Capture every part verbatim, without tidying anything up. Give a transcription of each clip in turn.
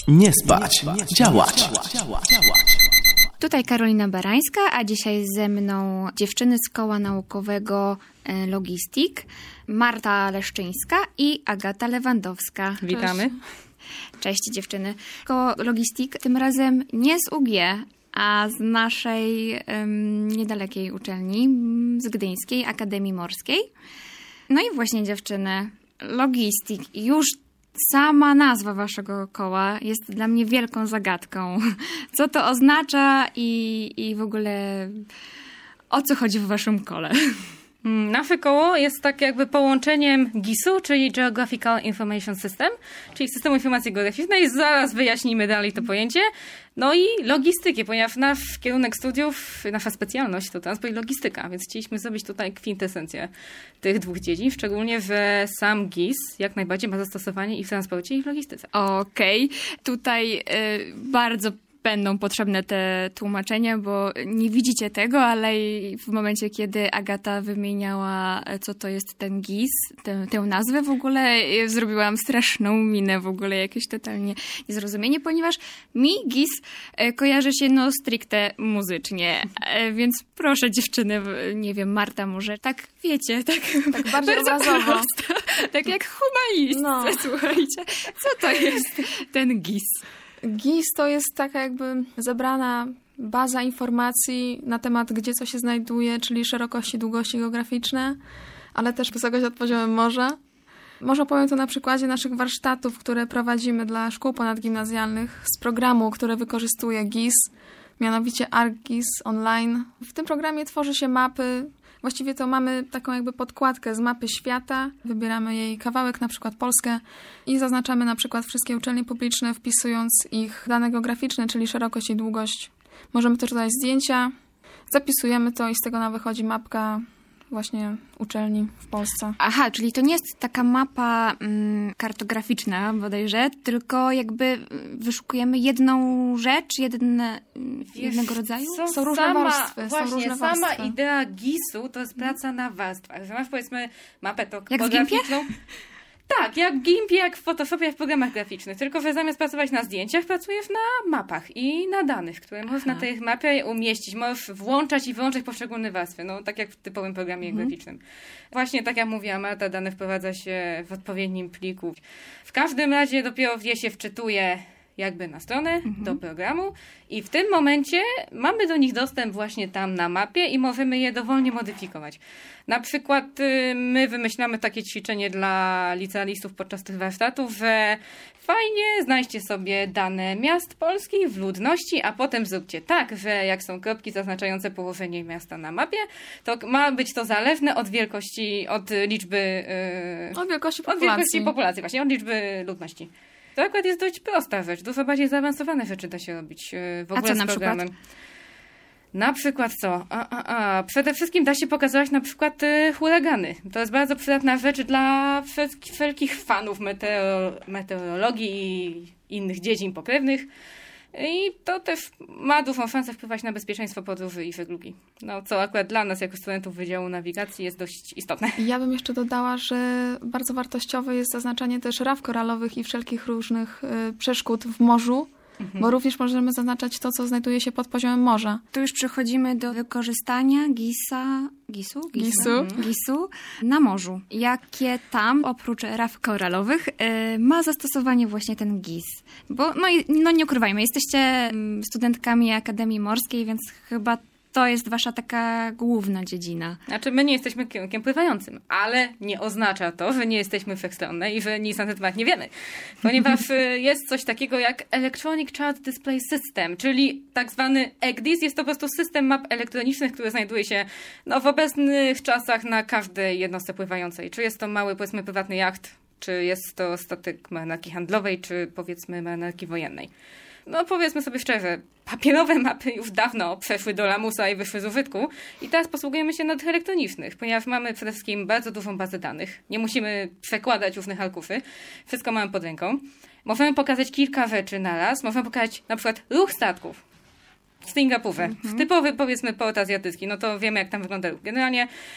Nie spać, działać. Tutaj Karolina Barańska, a dzisiaj ze mną dziewczyny z Koła Naukowego Logistik, Marta Leszczyńska i Agata Lewandowska. Witamy. Cześć dziewczyny. Koło Logistik tym razem nie z U G, a z naszej um, niedalekiej uczelni, z Gdyńskiej Akademii Morskiej. No i właśnie dziewczyny, Logistik, już sama nazwa waszego koła jest dla mnie wielką zagadką. Co to oznacza i, i w ogóle o co chodzi w waszym kole? Nasze koło jest tak jakby połączeniem G I S-u, czyli Geographical Information System, czyli Systemu Informacji Geograficznej. Zaraz wyjaśnimy dalej to pojęcie. No i logistyki, ponieważ nasz kierunek studiów, nasza specjalność to transport i logistyka, więc chcieliśmy zrobić tutaj kwintesencję tych dwóch dziedzin, szczególnie, że sam G I S jak najbardziej ma zastosowanie i w transporcie, i w logistyce. Okej, okay. Tutaj y, bardzo będą potrzebne te tłumaczenia, bo nie widzicie tego, ale w momencie, kiedy Agata wymieniała, co to jest ten G I S, tę, tę nazwę w ogóle, zrobiłam straszną minę w ogóle, jakieś totalnie niezrozumienie, ponieważ mi G I S kojarzy się no stricte muzycznie, więc proszę dziewczyny, nie wiem, Marta może, tak wiecie, tak, tak bardziej obrazowo. Tak jak humanist, no. Słuchajcie, co to jest ten G I S? G I S to jest taka jakby zebrana baza informacji na temat, gdzie co się znajduje, czyli szerokości, długości geograficzne, ale też wysokość nad poziomem morza. Może opowiem to na przykładzie naszych warsztatów, które prowadzimy dla szkół ponadgimnazjalnych z programu, który wykorzystuje G I S, mianowicie ArcGIS Online. W tym programie tworzy się mapy. Właściwie to mamy taką jakby podkładkę z mapy świata, wybieramy jej kawałek, na przykład Polskę, i zaznaczamy na przykład wszystkie uczelnie publiczne, wpisując ich dane geograficzne, czyli szerokość i długość. Możemy też dodać zdjęcia, zapisujemy to i z tego nam wychodzi mapka właśnie uczelni w Polsce. Aha, czyli to nie jest taka mapa mm, kartograficzna bodajże, tylko jakby wyszukujemy jedną rzecz, jedne, jednego rodzaju? Co, są różne sama, warstwy. Właśnie, są różne sama warstwy. idea G I S-u to jest praca na warstwach. Że masz powiedzmy mapę topograficzną. Tak, jak w Gimpie, jak w Photoshopie, jak w programach graficznych. Tylko, że zamiast pracować na zdjęciach, pracujesz na mapach i na danych, które możesz Aha. na tej mapie umieścić. Możesz włączać i wyłączać poszczególne warstwy. No, tak jak w typowym programie mhm. graficznym. Właśnie tak jak mówiła Marta, dane wprowadza się w odpowiednim pliku. W każdym razie dopiero je się wczytuje jakby na stronę mhm. do programu i w tym momencie mamy do nich dostęp właśnie tam na mapie i możemy je dowolnie modyfikować. Na przykład y, my wymyślamy takie ćwiczenie dla licealistów podczas tych warsztatów, że fajnie, znajdźcie sobie dane miast polskich w ludności, a potem zróbcie tak, że jak są kropki zaznaczające położenie miasta na mapie, to ma być to zależne od wielkości, od liczby... Yy, od wielkości populacji. Od wielkości populacji, właśnie, od liczby ludności. To akurat jest dość prosta rzecz. Dużo bardziej zaawansowane rzeczy da się robić w ogóle a co na z programem. Przykład? Na przykład co? A, a, a. Przede wszystkim da się pokazywać na przykład y, huragany. To jest bardzo przydatna rzecz dla wszelkich fanów meteoro, meteorologii i innych dziedzin pokrewnych. I to też ma dużą szansę wpływać na bezpieczeństwo podróży i żeglugi. No, co akurat dla nas, jako studentów Wydziału Nawigacji, jest dość istotne. Ja bym jeszcze dodała, że bardzo wartościowe jest zaznaczanie też raf koralowych i wszelkich różnych y, przeszkód w morzu, mhm. bo również możemy zaznaczać to, co znajduje się pod poziomem morza. Tu już przechodzimy do wykorzystania G I S-a, G I S-u? G I S-u. G I S-u na morzu. Jakie tam, oprócz raf koralowych, yy, ma zastosowanie właśnie ten G I S? Bo, no, no nie ukrywajmy, jesteście studentkami Akademii Morskiej, więc chyba to jest wasza taka główna dziedzina. Znaczy, my nie jesteśmy kierunkiem pływającym, ale nie oznacza to, że nie jesteśmy wszechstronne i że nic na ten temat nie wiemy. Ponieważ jest coś takiego jak Electronic Chart Display System, czyli tak zwany E G D I S. Jest to po prostu system map elektronicznych, który znajduje się no, w obecnych czasach na każdej jednostce pływającej. Czy jest to mały, powiedzmy, prywatny jacht, czy jest to statek marynarki handlowej, czy powiedzmy marynarki wojennej. No powiedzmy sobie szczerze, papierowe mapy już dawno przeszły do lamusa i wyszły z użytku i teraz posługujemy się na tych elektronicznych, ponieważ mamy przede wszystkim bardzo dużą bazę danych. Nie musimy przekładać różnych arkuszy. Wszystko mamy pod ręką. Możemy pokazać kilka rzeczy naraz. Możemy pokazać na przykład ruch statków w Singapurze. Mm-hmm. W typowy, powiedzmy, port azjatycki. No to wiemy, jak tam wygląda ruch. Generalnie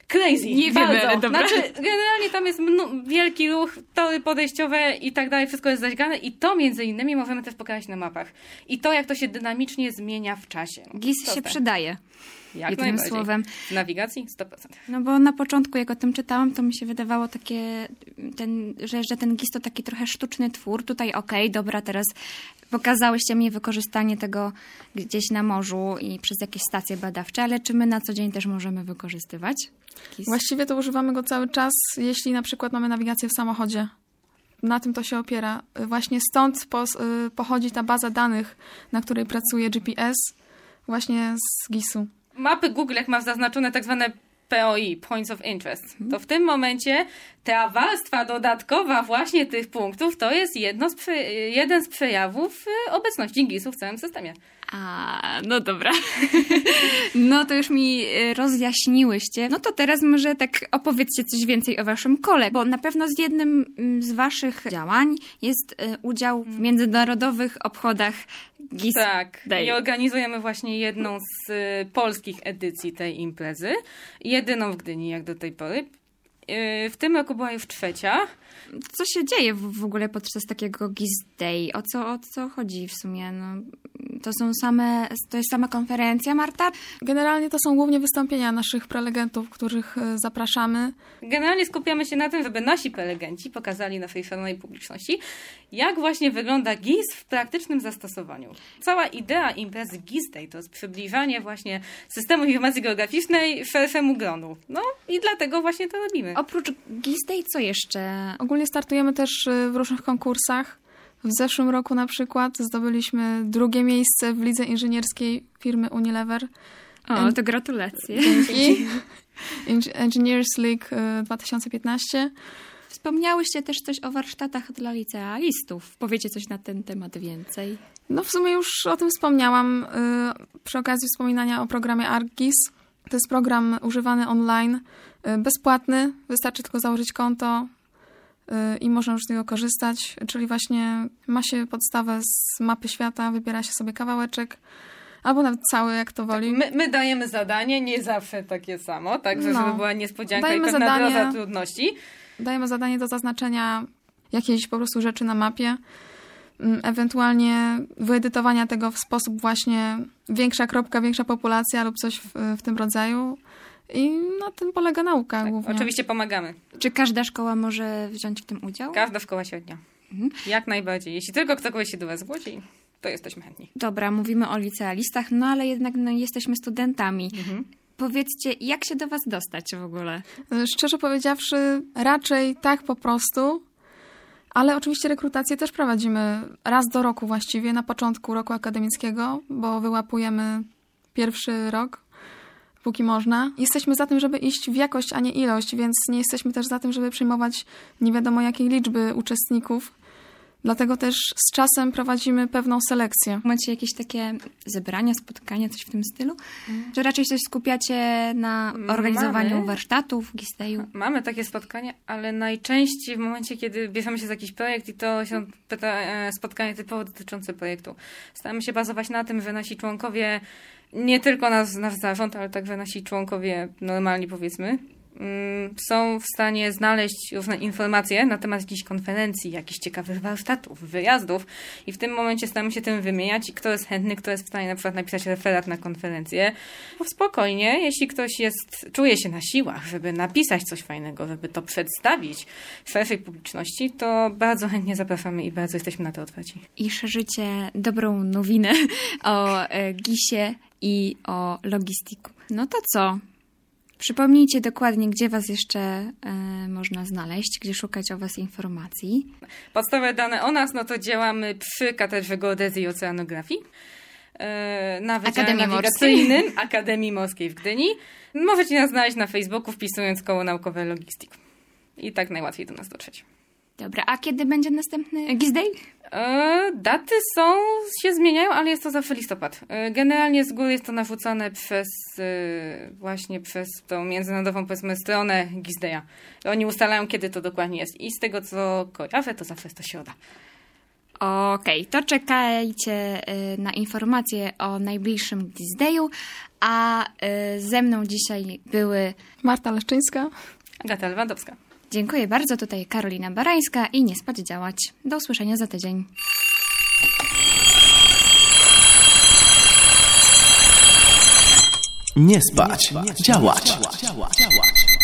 crazy. Nie bardzo. wiemy, ale dobra. Znaczy, generalnie tam jest mnu- wielki ruch, tory podejściowe i tak dalej, wszystko jest zaźgane i to między innymi możemy też pokazać na mapach. I to, jak to się dynamicznie zmienia w czasie. G I S Proste. się przydaje. Jak Jednym najbardziej. słowem. W nawigacji sto procent. No bo na początku, jak o tym czytałam, to mi się wydawało takie, ten, że, że ten G I S to taki trochę sztuczny twór. Tutaj okej, okay, dobra, teraz pokazałyście mi wykorzystanie tego gdzieś na morzu i przez jakieś stacje badawcze, ale czy my na co dzień też możemy wykorzystywać G I S? Właściwie to używamy go cały czas, jeśli na przykład mamy nawigację w samochodzie. Na tym to się opiera. Właśnie stąd po, pochodzi ta baza danych, na której pracuje G P S, właśnie z G I S-u. Mapy Google, jak ma zaznaczone tak zwane P O I, Points of Interest, to w tym momencie ta warstwa dodatkowa właśnie tych punktów to jest jedno z prze- jeden z przejawów obecności G I S-u w całym systemie. A, no dobra. No to już mi rozjaśniłyście. No to teraz może tak opowiedzcie coś więcej o waszym kole, bo na pewno z jednym z waszych działań jest udział w międzynarodowych obchodach G I S Tak, Day. i organizujemy właśnie jedną z y, polskich edycji tej imprezy. Jedyną w Gdyni, jak do tej pory. Y, w tym roku była już trzecia. Co się dzieje w, w ogóle podczas takiego G I S Day? O co, o co chodzi w sumie? No, to są same, to jest sama konferencja, Marta? Generalnie to są głównie wystąpienia naszych prelegentów, których e, zapraszamy. Generalnie skupiamy się na tym, żeby nasi prelegenci pokazali naszej szalonej publiczności, jak właśnie wygląda G I S w praktycznym zastosowaniu. Cała idea imprezy G I S Day to jest przybliżanie właśnie systemu informacji geograficznej szerszemu gronu. No i dlatego właśnie to robimy. Oprócz G I S Day co jeszcze? Ogólnie startujemy też e, w różnych konkursach. W zeszłym roku na przykład zdobyliśmy drugie miejsce w lidze inżynierskiej firmy Unilever. O, to gratulacje. I Engineers League e, dwa tysiące piętnaście. Wspomniałyście też coś o warsztatach dla licealistów. Powiecie coś na ten temat więcej? No w sumie już o tym wspomniałam y, przy okazji wspominania o programie ArcGIS. To jest program używany online, y, bezpłatny, wystarczy tylko założyć konto y, i można już z niego korzystać, czyli właśnie ma się podstawę z mapy świata, wybiera się sobie kawałeczek, albo nawet cały, jak to woli. My, my dajemy zadanie, nie zawsze takie samo, także No. żeby była niespodzianka Dajemy i pewna zadanie. doza trudności. Dajemy zadanie do zaznaczenia jakiejś po prostu rzeczy na mapie, ewentualnie wyedytowania tego w sposób właśnie większa kropka, większa populacja lub coś w, w tym rodzaju. I na tym polega nauka Tak, głównie. oczywiście pomagamy. Czy każda szkoła może wziąć w tym udział? Każda szkoła średnia. Mhm. Jak najbardziej. Jeśli tylko ktokolwiek się do was zgłosi, to jesteśmy chętni. Dobra, mówimy o licealistach, no ale jednak no, jesteśmy studentami. Mhm. Powiedzcie, jak się do was dostać w ogóle? Szczerze powiedziawszy, raczej tak po prostu, ale oczywiście rekrutację też prowadzimy raz do roku właściwie, na początku roku akademickiego, bo wyłapujemy pierwszy rok, póki można. Jesteśmy za tym, żeby iść w jakość, a nie ilość, więc nie jesteśmy też za tym, żeby przyjmować nie wiadomo jakiej liczby uczestników. Dlatego też z czasem prowadzimy pewną selekcję. Macie jakieś takie zebrania, spotkania, coś w tym stylu? Czy raczej się skupiacie na organizowaniu Mamy. warsztatów, G I S Dayu? Mamy takie spotkania, ale najczęściej w momencie, kiedy bierzemy się za jakiś projekt i to są pyta- e, spotkania typowo dotyczące projektu. Staramy się bazować na tym, że nasi członkowie, nie tylko nas, nasz zarząd, ale także nasi członkowie normalni powiedzmy, mm, są w stanie znaleźć różne informacje na temat jakichś konferencji, jakichś ciekawych warsztatów, wyjazdów i w tym momencie staramy się tym wymieniać, kto jest chętny, kto jest w stanie na przykład napisać referat na konferencję. Bo spokojnie, jeśli ktoś jest, czuje się na siłach, żeby napisać coś fajnego, żeby to przedstawić szerszej publiczności, to bardzo chętnie zapraszamy i bardzo jesteśmy na to otwarci. I szerzycie dobrą nowinę o e, G I S-ie i o logistiku. No to co? Przypomnijcie dokładnie, gdzie was jeszcze e, można znaleźć, gdzie szukać o was informacji. Podstawowe dane o nas, no to działamy przy Katedrze Geodezji i Oceanografii e, na Wydziale Akademii Nawigacyjnym Akademii Morskiej w Gdyni. Możecie nas znaleźć na Facebooku wpisując koło naukowe Logistik. I tak najłatwiej do nas dotrzeć. Dobra, a kiedy będzie następny G I S Day? E, daty są, się zmieniają, ale jest to zawsze listopad. E, generalnie z góry jest to narzucane przez e, właśnie przez tą międzynarodową powiedzmy stronę G I S Daya. Oni ustalają, kiedy to dokładnie jest. I z tego, co kojarzę, to zawsze jest to środa. Okej, to czekajcie y, na informacje o najbliższym Geeks Dayu, a y, ze mną dzisiaj były Marta Leszczyńska. Agata Lewandowska. Dziękuję bardzo, tutaj Karolina Barańska i Nie spać, działać. Do usłyszenia za tydzień. Nie spać, działać.